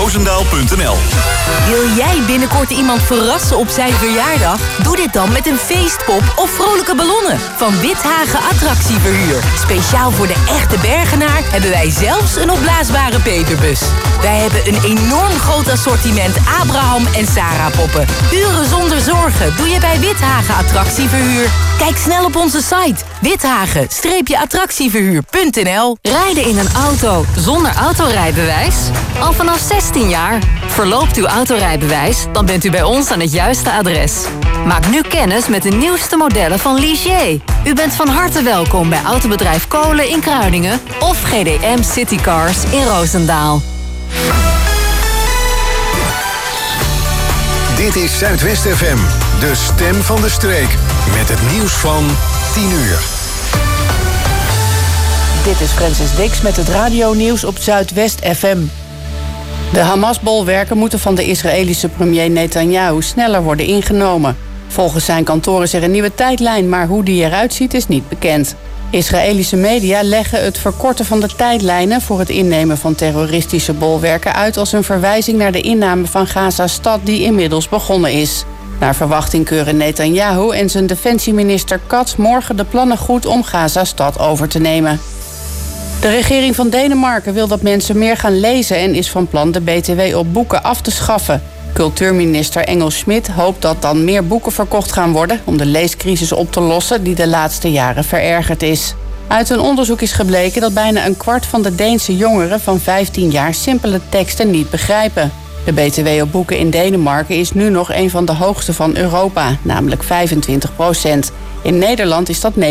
Roosendaal.nl. Wil jij binnenkort iemand verrassen op zijn verjaardag? Doe dit dan met een feestpop of vrolijke ballonnen van Withagen Attractieverhuur. Speciaal voor de echte Bergenaar hebben wij zelfs een opblaasbare Peterbus. Wij hebben een enorm groot assortiment Abraham en Sarah poppen. Uren zonder zorgen doe je bij Withagen Attractieverhuur. Kijk snel op onze site withagen-attractieverhuur.nl. Rijden in een auto zonder autorijbewijs? Al vanaf 16 jaar. Verloopt uw autorijbewijs, dan bent u bij ons aan het juiste adres. Maak nu kennis met de nieuwste modellen van Ligier. U bent van harte welkom bij Autobedrijf Kolen in Kruiningen of GDM Citycars in Roosendaal. Dit is Zuidwest FM, de stem van de streek. Met het nieuws van 10 uur. Dit is Francis Dix met het radionieuws op Zuidwest FM. De Hamas-bolwerken moeten van de Israëlische premier Netanyahu sneller worden ingenomen. Volgens zijn kantoor is er een nieuwe tijdlijn, maar hoe die eruit ziet is niet bekend. Israëlische media leggen het verkorten van de tijdlijnen voor het innemen van terroristische bolwerken uit als een verwijzing naar de inname van Gaza-stad die inmiddels begonnen is. Naar verwachting keuren Netanyahu en zijn defensieminister Katz morgen de plannen goed om Gaza-stad over te nemen. De regering van Denemarken wil dat mensen meer gaan lezen en is van plan de BTW op boeken af te schaffen. Cultuurminister Engel Schmidt hoopt dat dan meer boeken verkocht gaan worden om de leescrisis op te lossen die de laatste jaren verergerd is. Uit een onderzoek is gebleken dat bijna een kwart van de Deense jongeren van 15 jaar simpele teksten niet begrijpen. De BTW op boeken in Denemarken is nu nog een van de hoogste van Europa, namelijk 25%. In Nederland is dat 9%.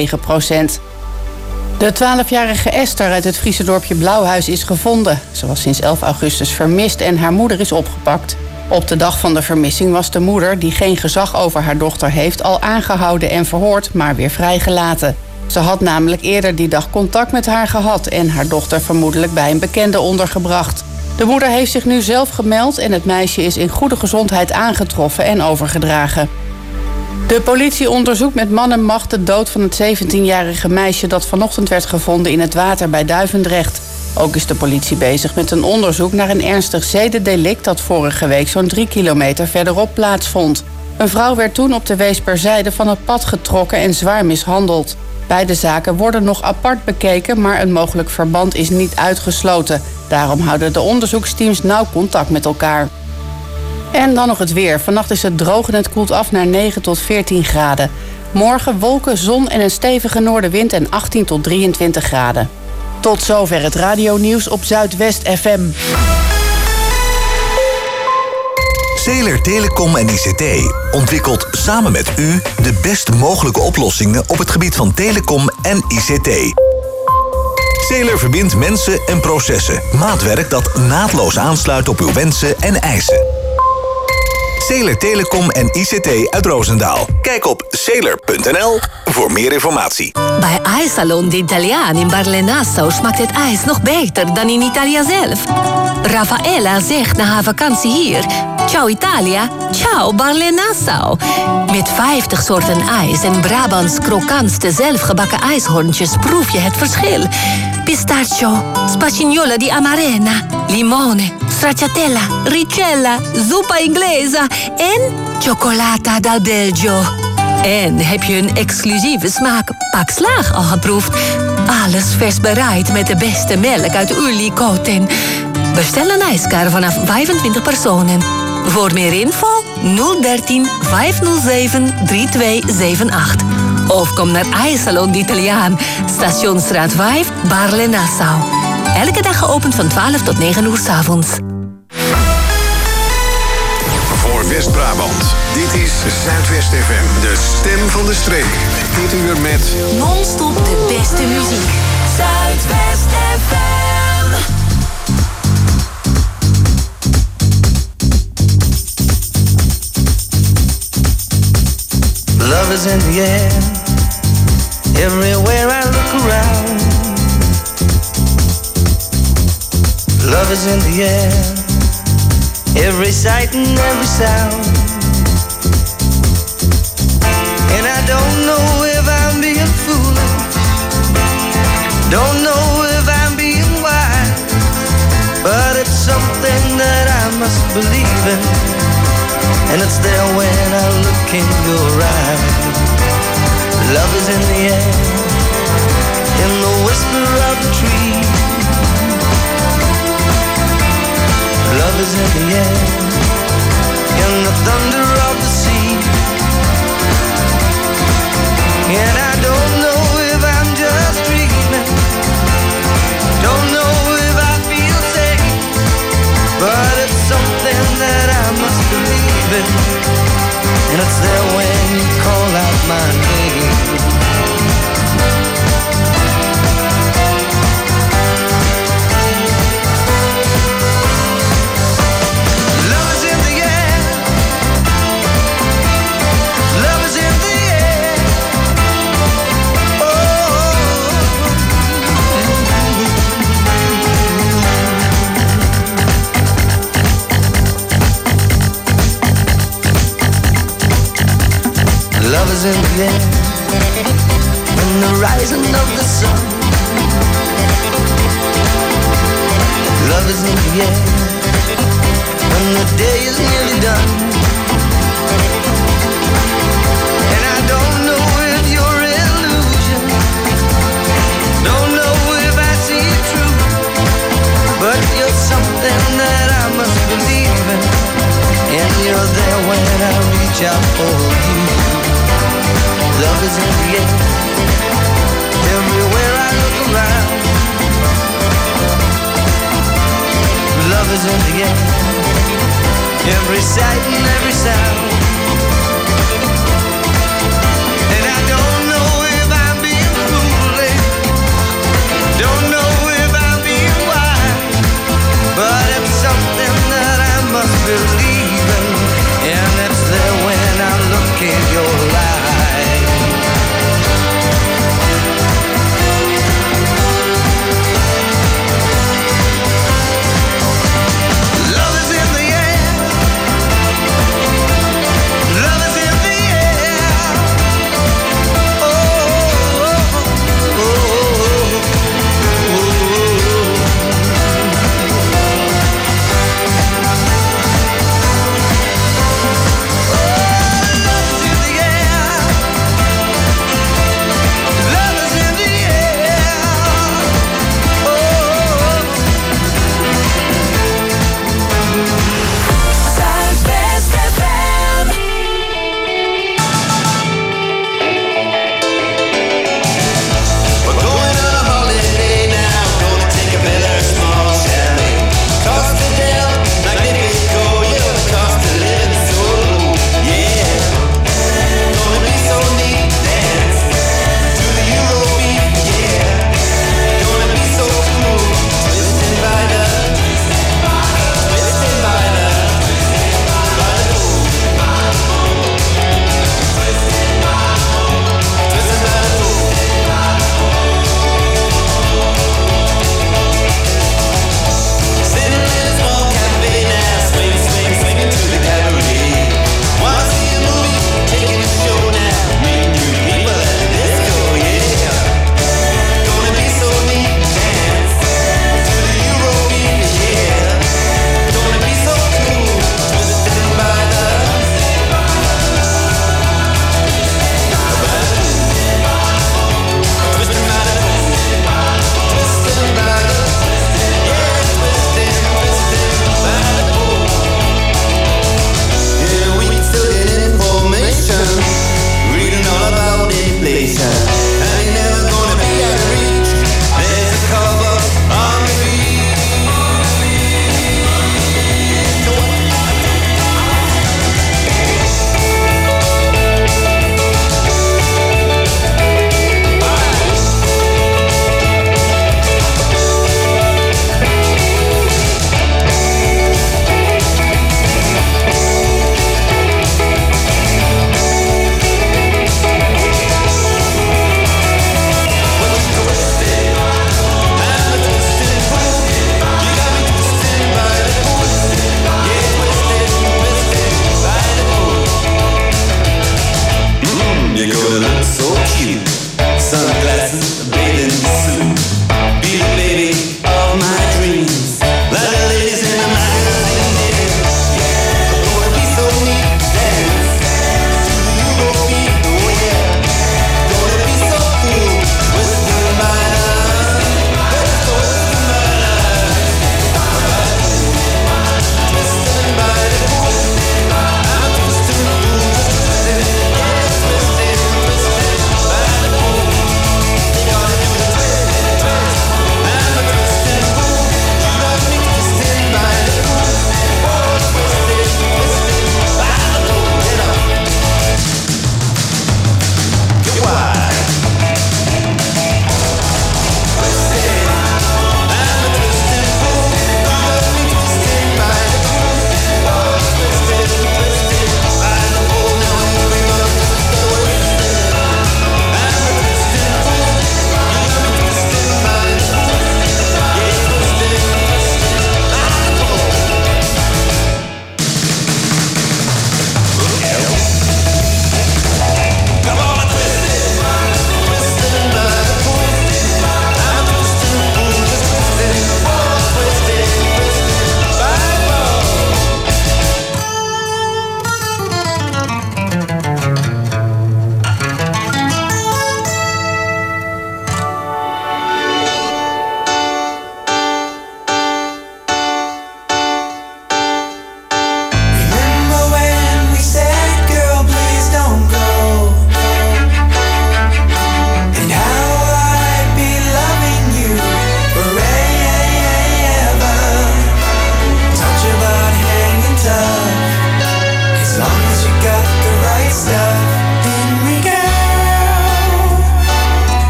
De 12-jarige Esther uit het Friese dorpje Blauwhuis is gevonden. Ze was sinds 11 augustus vermist en haar moeder is opgepakt. Op de dag van de vermissing was de moeder, die geen gezag over haar dochter heeft, al aangehouden en verhoord, maar weer vrijgelaten. Ze had namelijk eerder die dag contact met haar gehad en haar dochter vermoedelijk bij een bekende ondergebracht. De moeder heeft zich nu zelf gemeld en het meisje is in goede gezondheid aangetroffen en overgedragen. De politie onderzoekt met man en macht de dood van het 17-jarige meisje dat vanochtend werd gevonden in het water bij Duivendrecht. Ook is de politie bezig met een onderzoek naar een ernstig zedendelict dat vorige week zo'n 3 kilometer verderop plaatsvond. Een vrouw werd toen op de Weesperzijde van het pad getrokken en zwaar mishandeld. Beide zaken worden nog apart bekeken, maar een mogelijk verband is niet uitgesloten. Daarom houden de onderzoeksteams nauw contact met elkaar. En dan nog het weer. Vannacht is het droog en het koelt af naar 9 tot 14 graden. Morgen wolken, zon en een stevige noordenwind en 18 tot 23 graden. Tot zover het radionieuws op Zuidwest FM. Zeeler Telecom en ICT ontwikkelt samen met u de best mogelijke oplossingen op het gebied van telecom en ICT. Zeeler verbindt mensen en processen. Maatwerk dat naadloos aansluit op uw wensen en eisen. Zeeler Telecom en ICT uit Roosendaal. Kijk op zeeler.nl voor meer informatie. Bij IJssalon de Italiaan in Barle-Nassau smaakt het ijs nog beter dan in Italië zelf. Raffaella zegt na haar vakantie hier: ciao Italia, ciao Barle-Nassau. Met 50 soorten ijs en Brabants krokantste zelfgebakken ijshoorntjes proef je het verschil. Pistachio, spagnola di amarena, limone, stracciatella, ricella, zuppa inglesa en cioccolata dal Belgio. En heb je een exclusieve smaak Pak Slaag al geproefd? Alles vers bereid met de beste melk uit Ulikoten. Bestel een ijskar vanaf 25 personen. Voor meer info 013 507 3278. Of kom naar IJssalon d'Italiaan, Stationsstraat 5, Barle-Nassau. Elke dag geopend van 12 tot 9 uur 's avonds. Voor West-Brabant, dit is Zuidwest FM, de stem van de streek. Dit uur met Non-stop de beste muziek. Zuidwest FM. Love is in the air, everywhere I look around. Love is in the air, every sight and every sound. And I don't know if I'm being foolish, don't know if I'm being wise, but it's something that I'm believing, and it's there when I look in your eyes. Love is in the air, in the whisper of the tree. Love is in the air, in the thunder of the sea. And I don't know if I'm just dreaming, don't know if I feel safe, but it's something that I must believe in, and it's there when you call out my name. Love is in the air, love is in the air. Love is in the air, in the rising of the sun. Love is in the air, when the day is nearly done. And I don't know if you're illusion, don't know if I see it true, but you're something that I must believe in, and you're there when I reach out for you. Love is in the air, everywhere I look around. Love is in the air, every sight and every sound. And I don't know if I'm being foolish, don't know if I'm being wise, but it's something that I must believe in, and it's there when I look in your eyes. Love is in the air,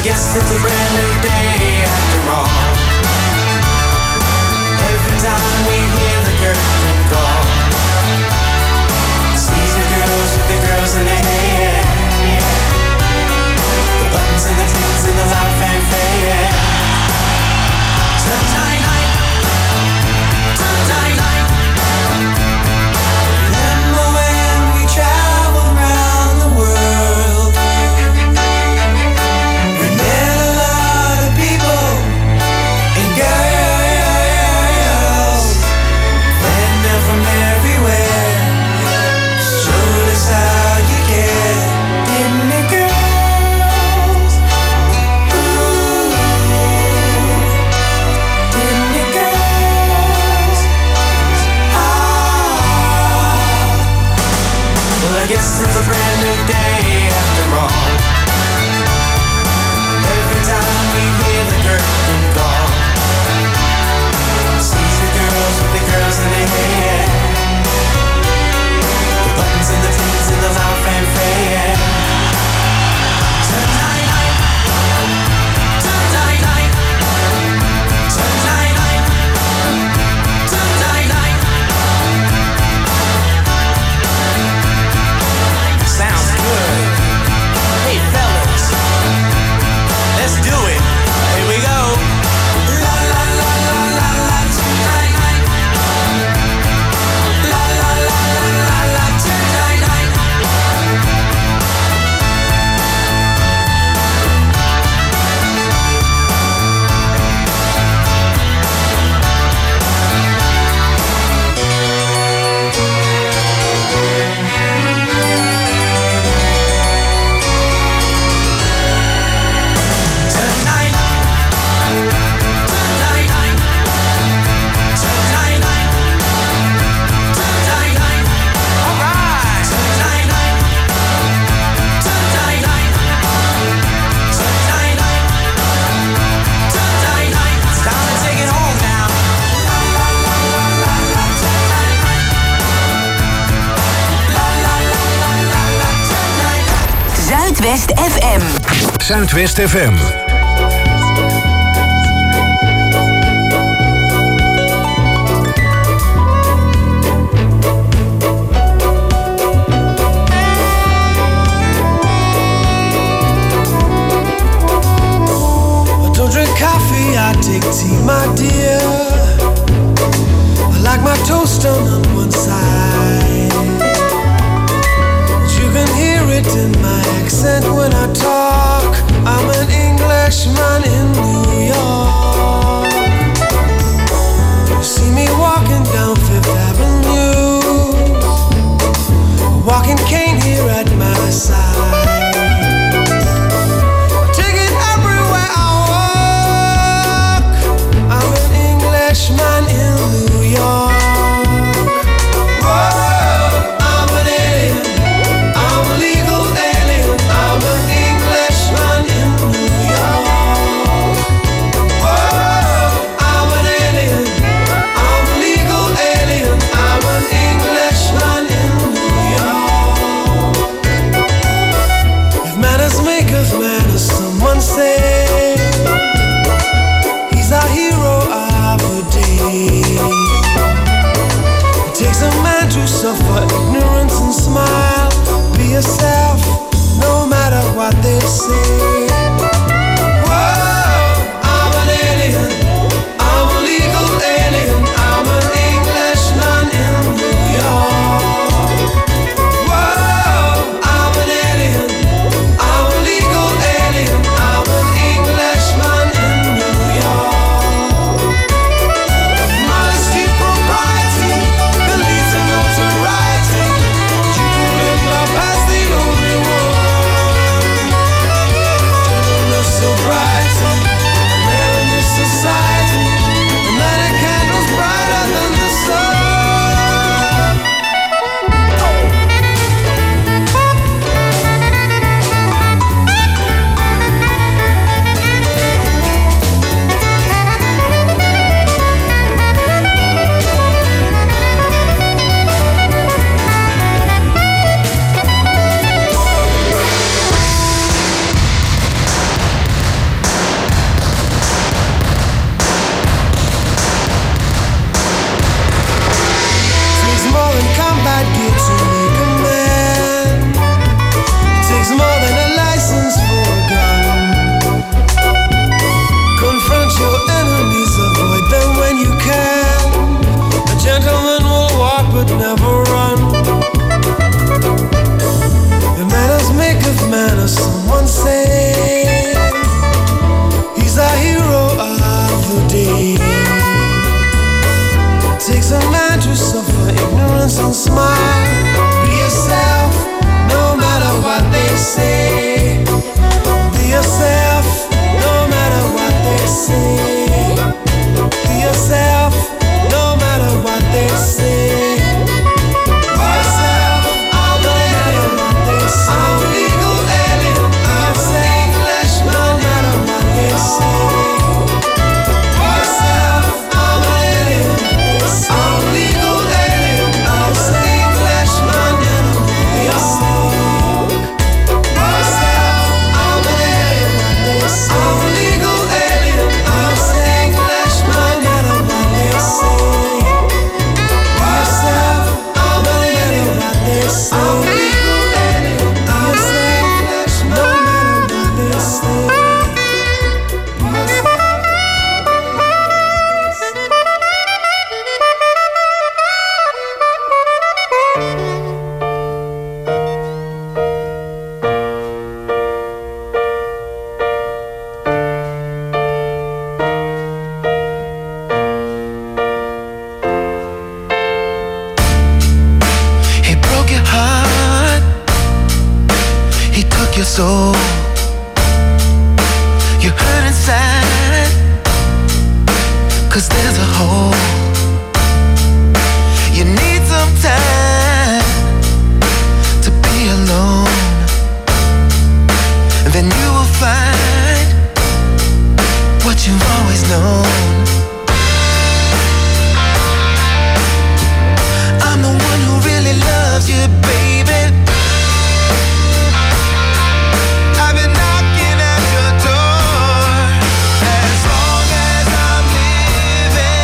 guess it's a brand new day after all. Every time we hear the curtain call, sees the girls with the girls in their hair, the buttons and the tins and the loud fanfare. Tonight, tonight, remember when we traveled around the world? We met a lot of people and girls, men from everywhere, showed us how you care, didn't it, girls? Ooh, didn't it, girls? Ah, well, I guess it's a brand new day after all. Every time we hear the curtain call, sees the girls with the girls in their hair, the buttons and the tins and the loud fanfare. Tonight, tonight, tonight, tonight. Sounds good. Hey fellas, let's do it. Here we go. La la la la la la tonight. La la la la la la tonight. Zuidwest FM. Zuidwest FM. I don't drink coffee, I take tea, my dear. I like my toast on one side. You can hear it in my accent when I talk. I'm an Englishman in New York. You see me walking down Fifth Avenue, a walking cane here at my side. Take it everywhere I walk. I'm an Englishman in New York. He's our hero of the day. It takes a man to suffer ignorance and smile. Be yourself, no matter what they say. Whoa, I'm an alien, I'm a legal alien. I'm an Englishman in New York. Whoa, I'm an alien, I'm a legal alien. I'm an Englishman in New York. Modesty, propriety, beliefs and notoriety. You live past the hear someone say he's a hero of the day. Takes a man to suffer ignorance and smile. Be yourself, no matter what they say. Be yourself, no matter what they say. Be yourself, no matter what they say. Be yourself, I'm a alien, what they say. I'm a legal alien, I'm a flesh, no matter what they say. Be yourself, I'm a alien, I'm a legal alien, I'm a flesh, no matter what they say. Be yourself, I'm a alien, I'm a legal alien, I'm a flesh, no matter what they say. Be yourself, I'm a alien, what they say. I'm a legal alien, I'm a flesh, no matter what they say. He broke your heart, he took your soul. You hurt inside, 'cause there's a hole. You need some time to be alone, and then you will find what you've always known. I'm the one who really loves you, baby. I've been knocking at your door. As long as I'm living,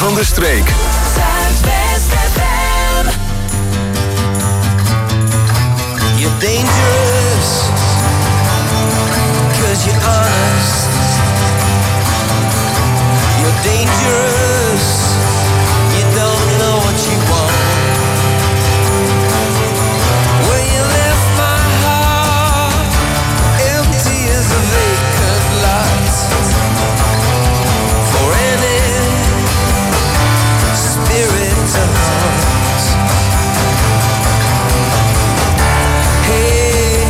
van de streek. Zuidwest FM. You're dangerous, 'cause you're honest. You're dangerous, you don't know what you want. Well, you left my heart empty as a vacant lot for any spirit to haunt. Hey,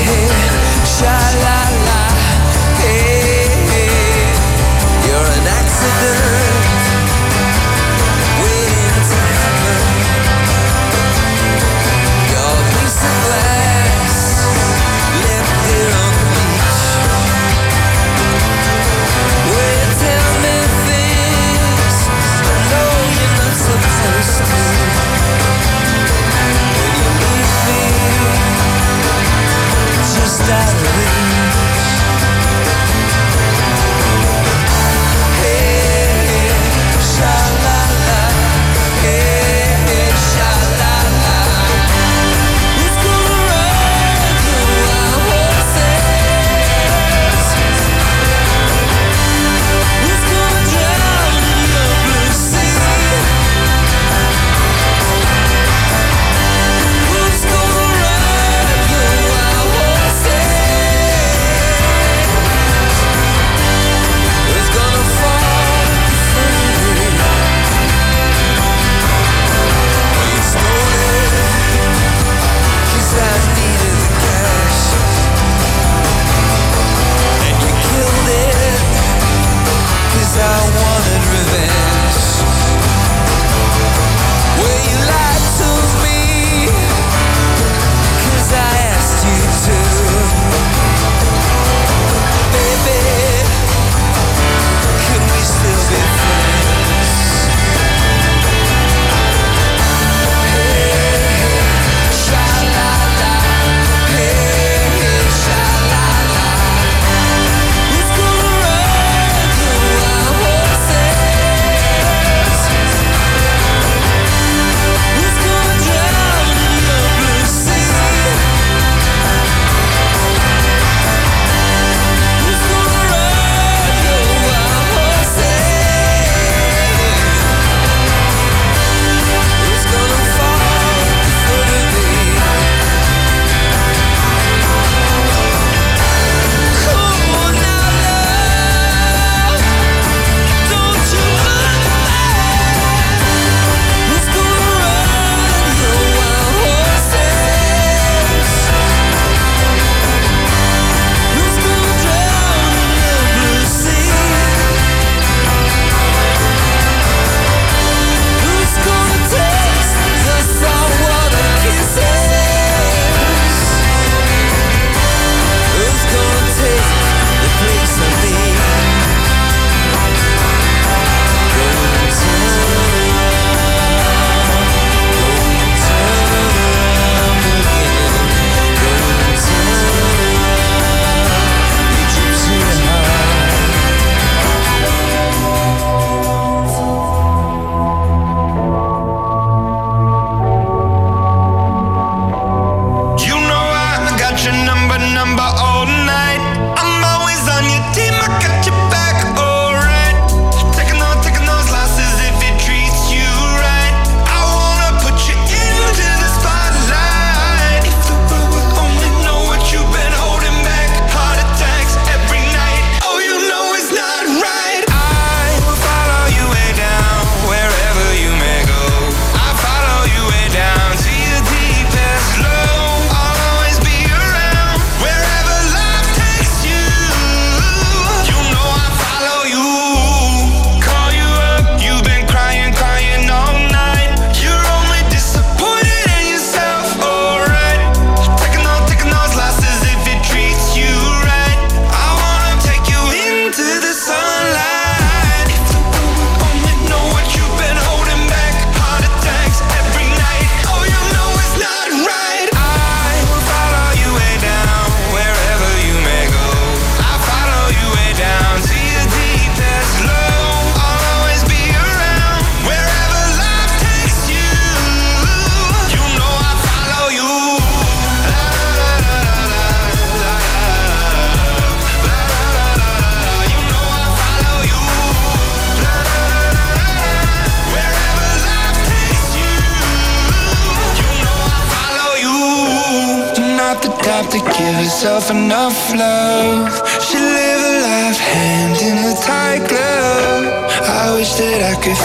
herself enough love. She live a life hand in a tight glove. I wish that I could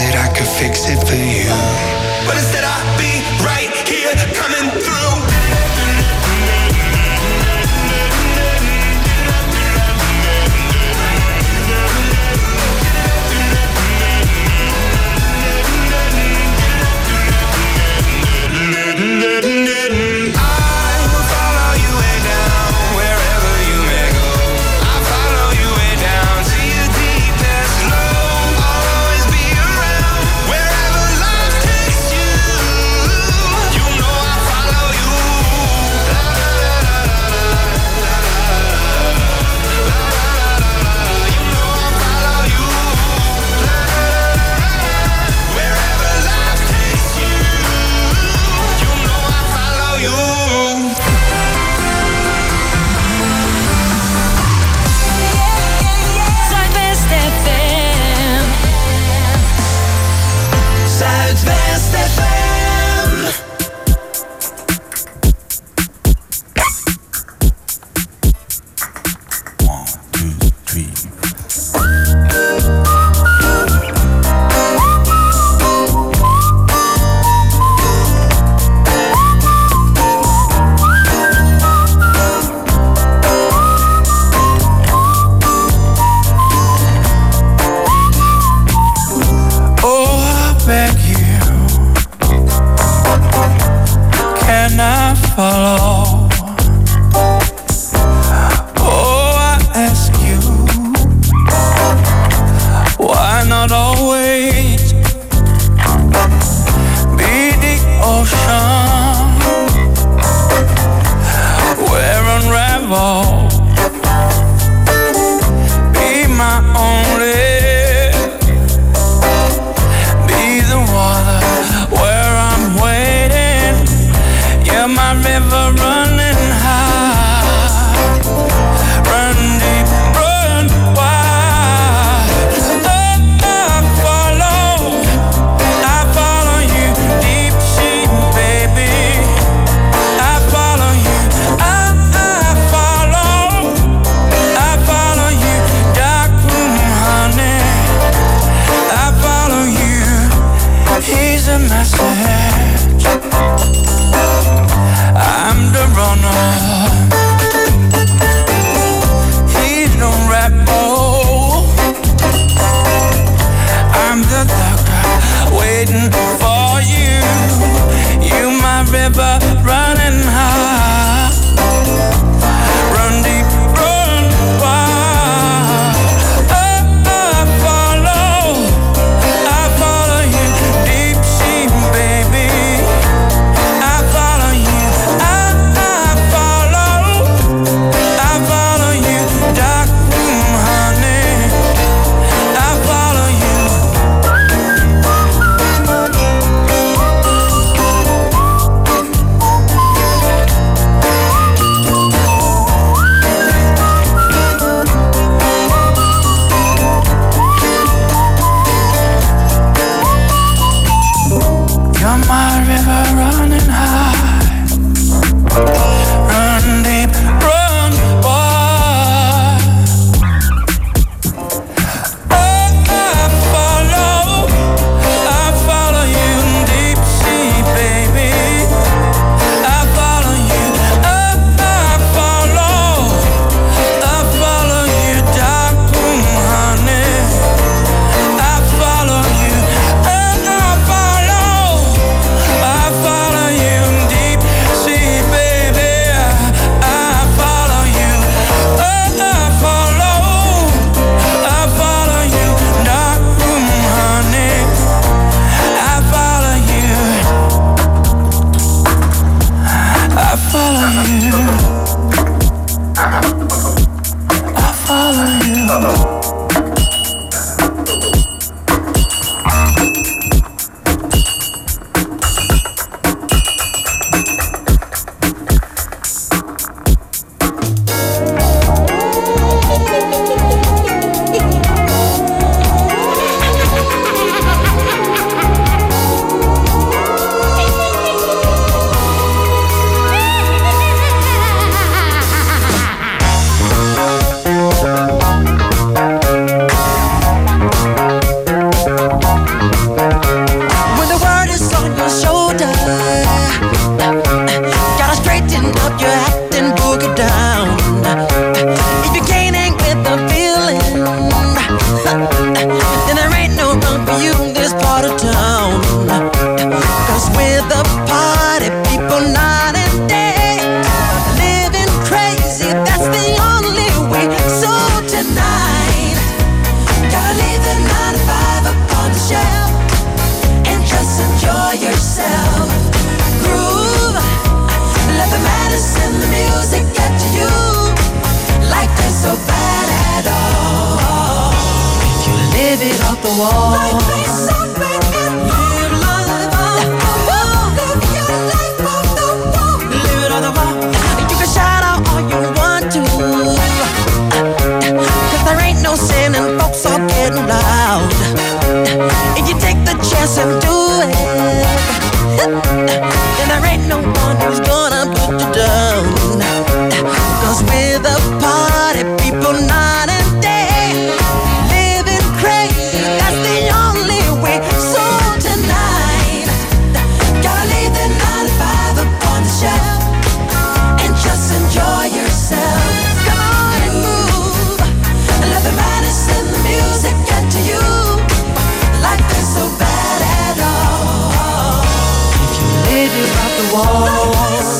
fix it for you. But instead I'll be right here coming through. Honey it off the wall. Live life off the wall. Live your life off the wall. Live it on the wall. You can shout out all you want to, 'cause there ain't no sin and folks are getting loud. If you take the chance and do it, then there ain't no one who's gonna put you down. 'Cause we're the party people night and day, living crazy, that's the only way. So tonight, gotta leave the 9 to 5 up on the shelf and just enjoy yourself. Come on and move, and let the madness and the music get to you. Life ain't so bad at all if you live it off the wall.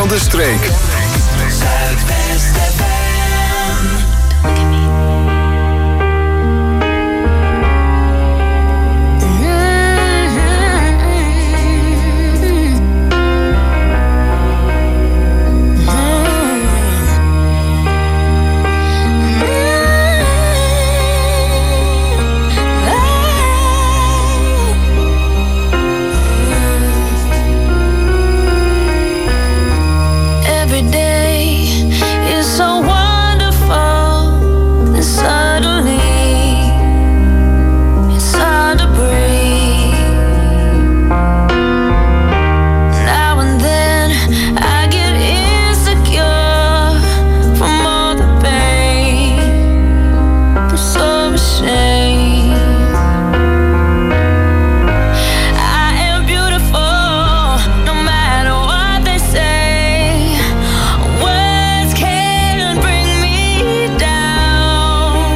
van de streek. Zuidwest FM. Every day is so wonderful, and suddenly it's hard to breathe. Now and then I get insecure from all the pain. I'm so ashamed. I am beautiful, no matter what they say. Words can't bring me down.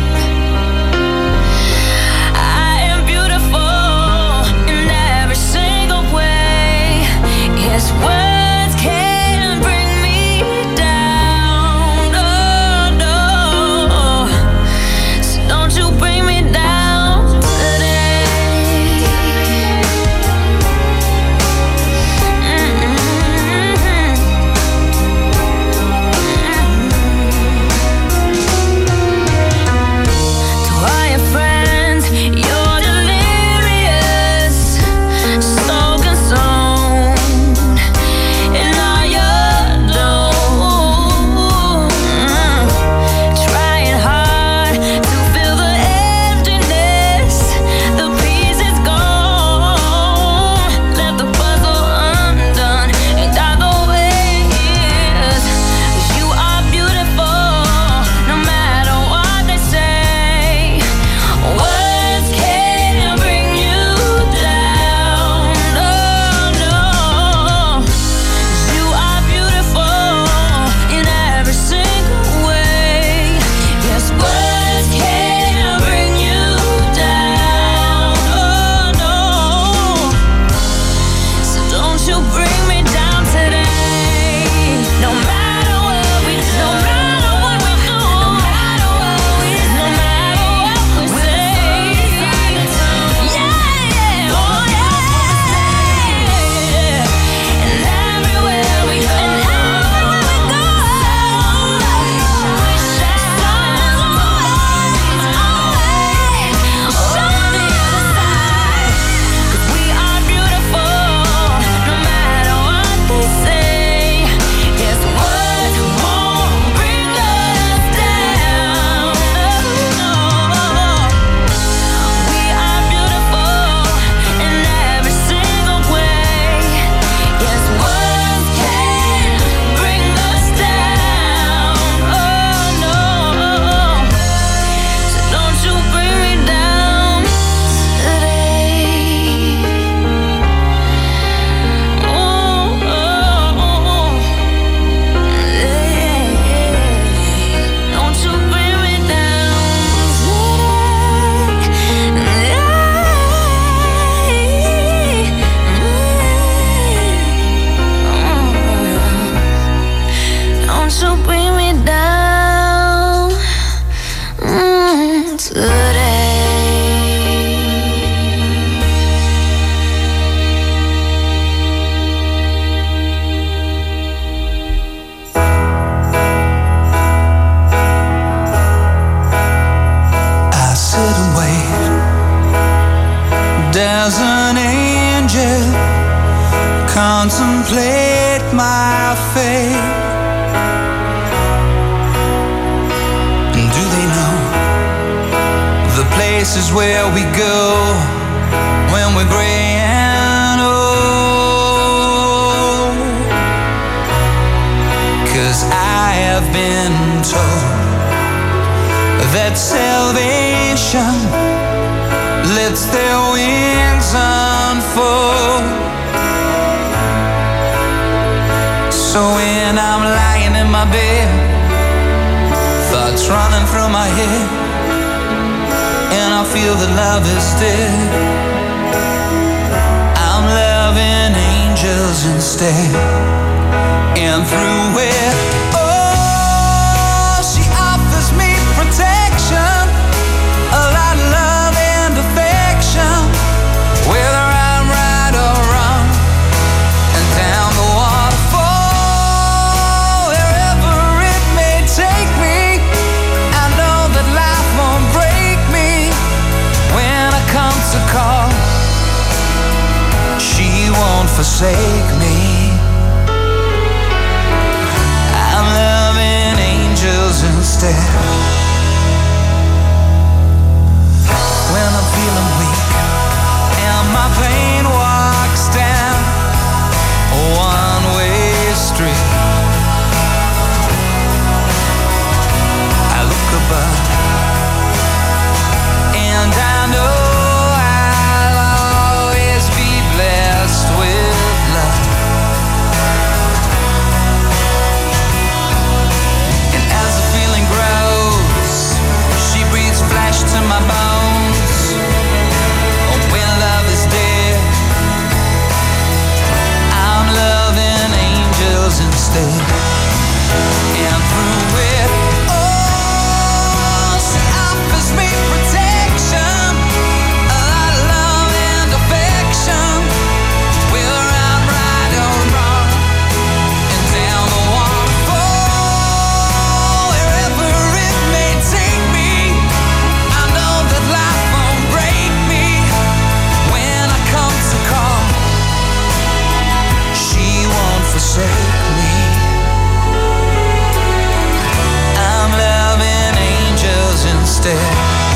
I am beautiful in every single way. Yes, words can't bring me down. Oh no, so don't you bring me down today. To all your friends, you're delirious, so consumed in all your doom. Trying hard to fill the emptiness, the piece is gone. Left the puzzle undone, ain't that the way it is? 'Cause you are beautiful, no matter what they say. Words can't bring you down. Oh no, you are beautiful in every single way. Yes, words can't bring you down. Oh no, so don't you bring me down today. No matter what we do, no matter what we do, no matter what we say. Yeah, oh yeah. And everywhere we go, we are beautiful, no matter what they say. Yes, words won't bring us down. No, we are beautiful in every single way. Yes, words can't bring us down. Oh no, so don't you bring me down today. Don't you bring me down. Don't you bring me down today. I sit and wait. There's an angel contemplate my fate. And do they know the places where we go when we're gray and old? 'Cause I have been told that salvation lets their wings unfold. So when I'm lying in my bed, thoughts running through my head, and I feel that love is dead, I'm loving angels instead. And through it, oh, she offers me protection, a lot of love and affection, whether I'm right or wrong. And down the waterfall, wherever it may take me, I know that life won't break me when I come to call. She won't forsake me. I'm loving angels instead. When I'm feeling weak and my pain walks down a one-way street, I look above and I know I'll always be blessed with love. And as the feeling grows, she breathes flesh to my bones. Oh, when love is dead, I'm loving angels instead. And through it, oh, she offers me protection, a lot of love and affection, whether I'm right or wrong. And down the waterfall, wherever it may take me, I know that life won't break me when I come to call. She won't forsake me. I'm loving angels instead.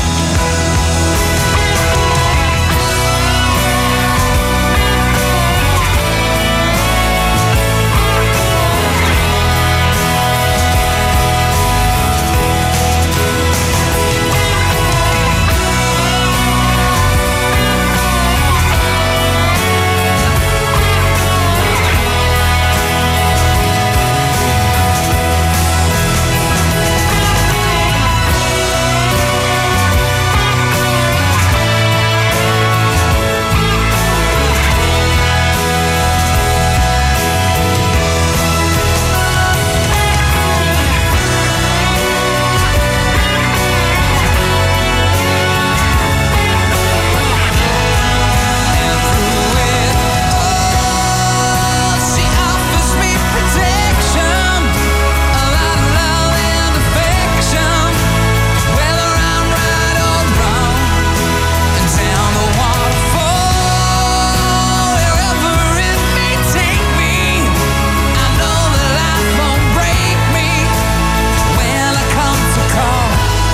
She offers me protection, a lot of love and affection, whether I'm right or wrong. And down the waterfall, wherever it may take me, I know that life won't break me when I come to call.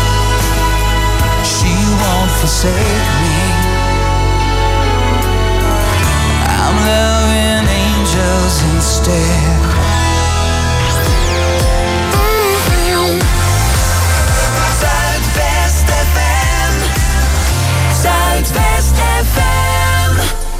She won't forsake me. I'm loving angels instead. Zuidwest FM. Zuidwest FM.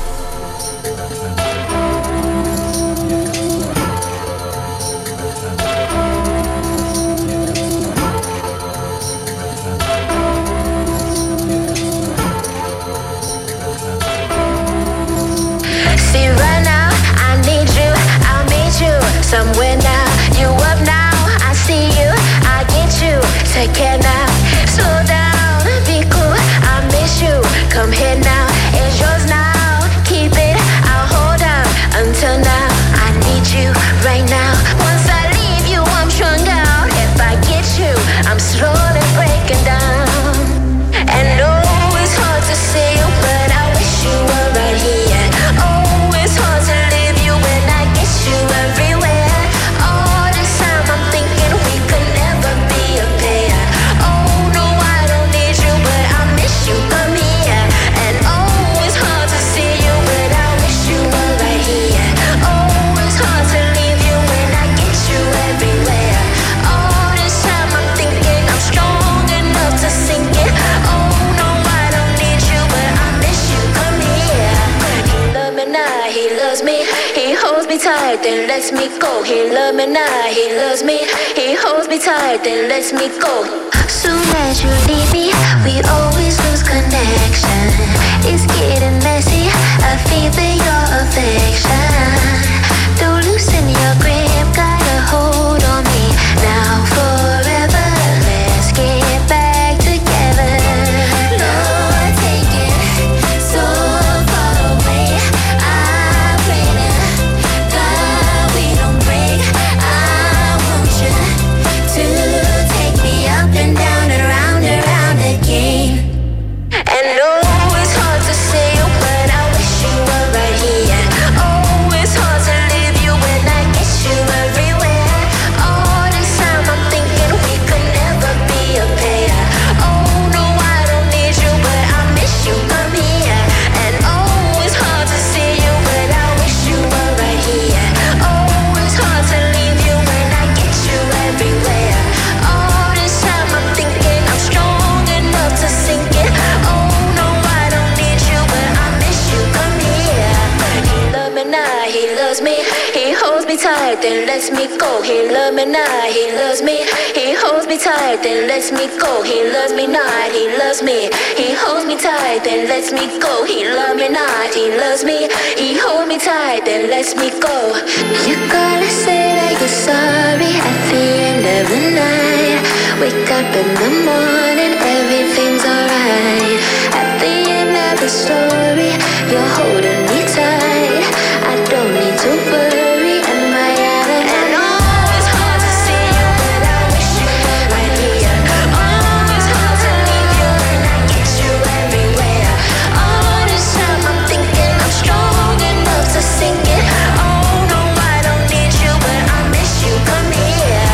See right now, I need you, I'll meet you somewhere now. You up now, I see you, I get you. Take care now, slow down, be cool, I miss you. Come here now, it's yours now. Keep it, I'll hold on until now. I need you right now. Once I leave you, I'm strung out. If I get you, I'm slowly breaking down. And oh, it's hard to see you, but I wish you were right here. Oh, it's hard to leave you when I get you everywhere. All this time I'm thinking we could never be a pair. Oh no, I don't need you, but I miss you. Come here. And oh, it's hard to see you, but I wish you were right here. Oh, it's hard to leave you when I get you everywhere. All this time I'm thinking I'm strong enough to sink it. Oh no, I don't need you, but I miss you. Come here. He loves me now, he loves me. He holds me tight, then lets me go. He loves me now, he loves me. He holds me tight, then lets me go. Soon as you leave me, we always lose connection. It's getting messy, I feel your affection. Don't loosen your grip. tight, then lets me go. He loves me not, he loves me. He holds me tight, then lets me go. He loves me not, he loves me. He holds me tight, then lets me go. He loves me not, he loves me. He holds me tight, then lets me go. You gotta say that you're sorry at the end of the night. Wake up in the morning, everything's alright. At the end of the story, you're holding me tight. I don't need to worry, am I out of line? And oh, it's hard to see you, but I wish you were right here. Oh, it's hard to leave you, and I get you everywhere. All this time I'm thinking I'm strong enough to sing it. Oh no, I don't need you, but I miss you, come here.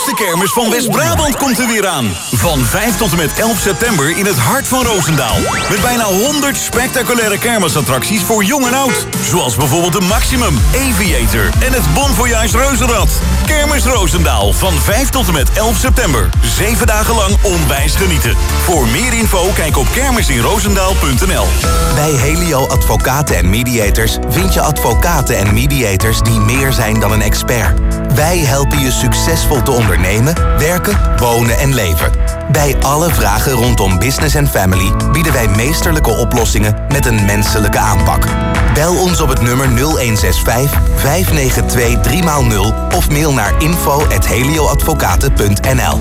grootste kermis van West-Brabant komt er weer aan. Van 5 tot en met 11 september in het hart van Roosendaal. Met bijna 100 spectaculaire kermisattracties voor jong en oud. Zoals bijvoorbeeld de Maximum, Aviator en het Bon Voyage Reuzenrad. Kermis Roosendaal van 5 tot en met 11 september. 7 dagen lang onwijs genieten. Voor meer info kijk op kermisinroosendaal.nl. Bij Helio Advocaten en Mediators vind je advocaten en mediators die meer zijn dan een expert. Wij helpen je succesvol te ondernemen, werken, wonen en leven. Bij alle vragen rondom business en family bieden wij meesterlijke oplossingen met een menselijke aanpak. Bel ons op het nummer 0165 592 3x0 of mail naar info@helioadvocaten.nl.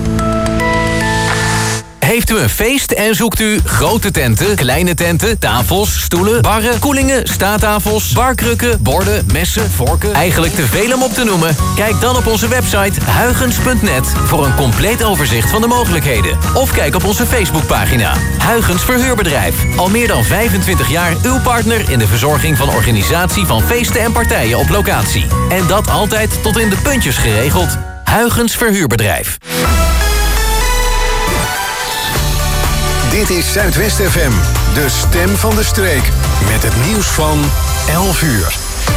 Heeft u een feest en zoekt u grote tenten, kleine tenten, tafels, stoelen, barren, koelingen, staattafels, barkrukken, borden, messen, vorken? Eigenlijk te veel om op te noemen? Kijk dan op onze website huygens.net voor een compleet overzicht van de mogelijkheden. Of kijk op onze Facebookpagina. Huygens Verhuurbedrijf. Al meer dan 25 jaar uw partner in de verzorging van organisatie van feesten en partijen op locatie. En dat altijd tot in de puntjes geregeld. Huygens Verhuurbedrijf. Dit is Zuidwest FM, de stem van de streek. Met het nieuws van 11 uur.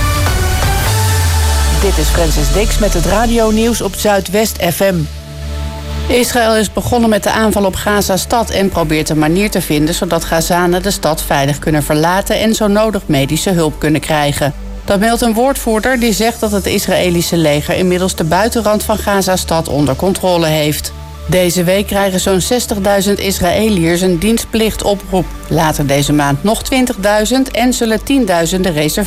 Dit is Francis Dix met het radionieuws op Zuidwest FM. Israël is begonnen met de aanval op Gaza-stad en probeert een manier te vinden zodat Gazanen de stad veilig kunnen verlaten en zo nodig medische hulp kunnen krijgen. Dat meldt een woordvoerder die zegt dat het Israëlische leger inmiddels de buitenrand van Gaza-stad onder controle heeft. Deze week krijgen zo'n 60.000 Israëliërs een dienstplichtoproep. Later deze maand nog 20.000 en zullen tienduizenden reserveren.